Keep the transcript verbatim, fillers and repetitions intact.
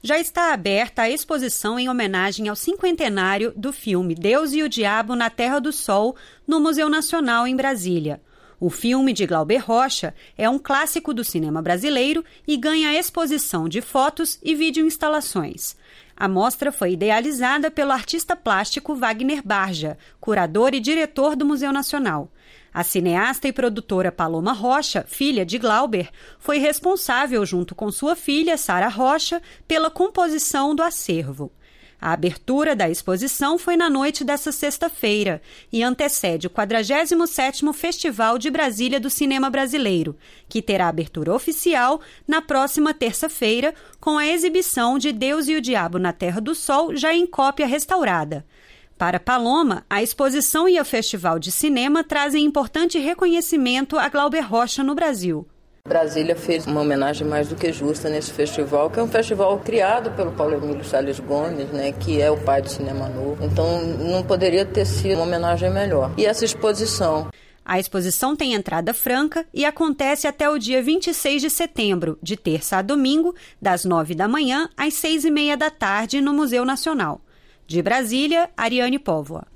Já está aberta a exposição em homenagem ao cinquentenário do filme Deus e o Diabo na Terra do Sol, no Museu Nacional em Brasília. O filme de Glauber Rocha é um clássico do cinema brasileiro e ganha exposição de fotos e videoinstalações. A mostra foi idealizada pelo artista plástico Wagner Barja, curador e diretor do Museu Nacional. A cineasta e produtora Paloma Rocha, filha de Glauber, foi responsável, junto com sua filha, Sara Rocha, pela composição do acervo. A abertura da exposição foi na noite desta sexta-feira e antecede o quadragésimo sétimo Festival de Brasília do Cinema Brasileiro, que terá abertura oficial na próxima terça-feira com a exibição de Deus e o Diabo na Terra do Sol, já em cópia restaurada. Para Paloma, a exposição e o Festival de Cinema trazem importante reconhecimento a Glauber Rocha no Brasil. Brasília fez uma homenagem mais do que justa nesse festival, que é um festival criado pelo Paulo Emílio Salles Gomes, né, que é o pai do cinema novo. Então não poderia ter sido uma homenagem melhor. E essa exposição? A exposição tem entrada franca e acontece até o dia vinte e seis de setembro, de terça a domingo, das nove da manhã às seis e meia da tarde, no Museu Nacional. De Brasília, Ariane Póvoa.